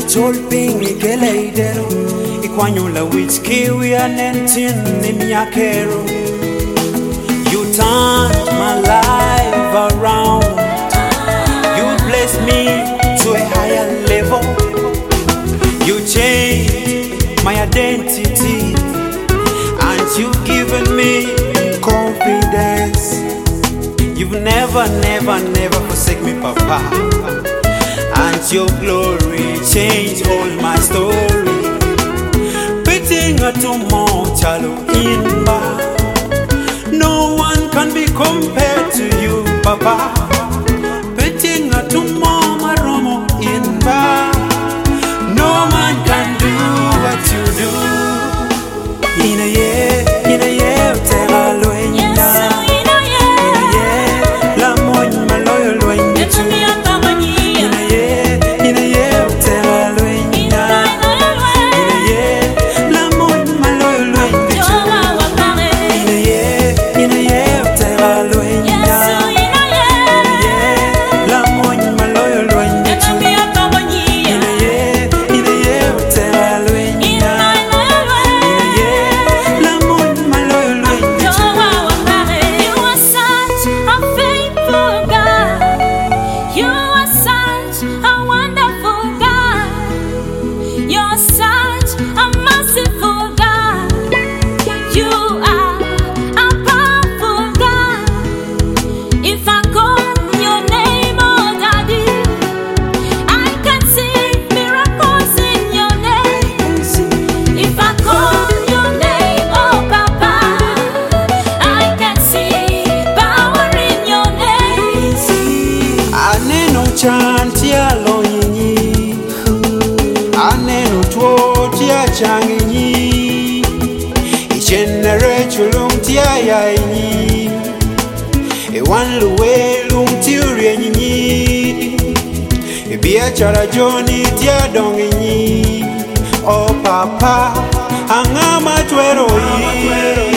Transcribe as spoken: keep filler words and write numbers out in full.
Cholping Ikeleidero, Iquanula which kiwi and entin Nimiakero. You turned my life around. You blessed me to a higher level. You changed my identity, and you've given me confidence. You've never, never, never forsake me, Papa. And your glory changed all my story. Beating a tomorrow in bar. No one can be compared to you, Papa. Beating a tomorrow in bar. No man can do what you do. In a year, in a year, tell a loina. In a year, la moñ ma loyal loina tu. In a year, in a year, tell a loina. In a year, la moñ ma loyal loina tu. In a year, in a year, tell a loina. In a year, la moñ ma loyal loina tu. In a year, in a year, tell a loina. Chantia loyini, anenu tuotia changini, ichenere chulung tia yaini, e wan luwe lung tiurieni, e bia chara joni tia dongini, oh Papa, angama tueroi.